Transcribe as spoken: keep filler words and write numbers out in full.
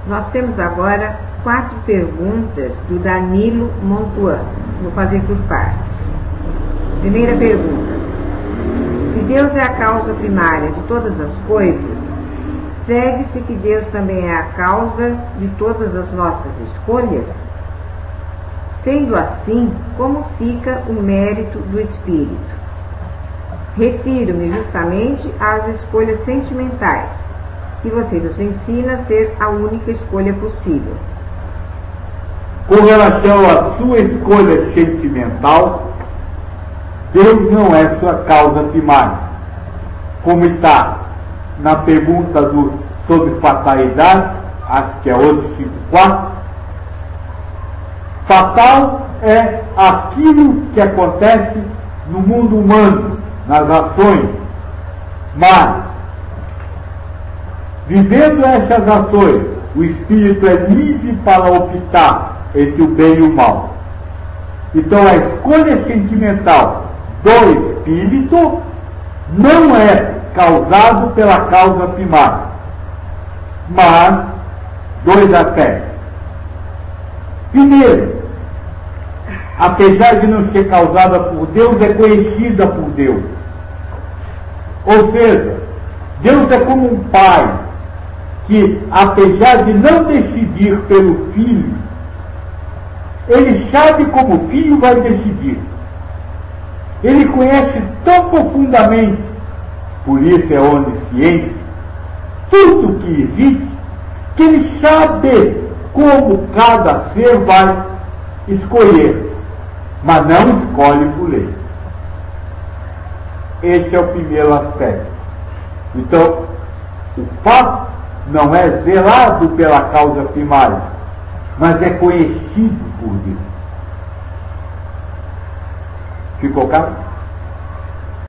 Nós temos agora quatro perguntas do Danilo Montuan. Vou fazer por partes. Primeira pergunta: se Deus é a causa primária de todas as coisas, segue-se que Deus também é a causa de todas as nossas escolhas? Sendo assim, como fica o mérito do Espírito? Refiro-me justamente às escolhas sentimentais, que você nos ensina a ser a única escolha possível. Com relação à sua escolha sentimental, Deus não é sua causa primária, como está na pergunta do, sobre fatalidade, acho que é oito cinco quatro. Fatal é aquilo que acontece no mundo humano, nas ações, mas, vivendo essas ações, o espírito é livre para optar entre o bem e o mal. Então a escolha sentimental do espírito não é causado pela causa primária, mas dois aspectos. Primeiro, apesar de não ser causada por Deus, é conhecida por Deus. Ou seja, Deus é como um pai que, apesar de não decidir pelo filho, ele sabe como o filho vai decidir. Ele conhece tão profundamente, por isso é onisciente, tudo que existe, que ele sabe como cada ser vai escolher, mas não escolhe por ele. Esse é o primeiro aspecto. Então, o fato não é zelado pela causa primária, mas é conhecido por Deus. Ficou claro?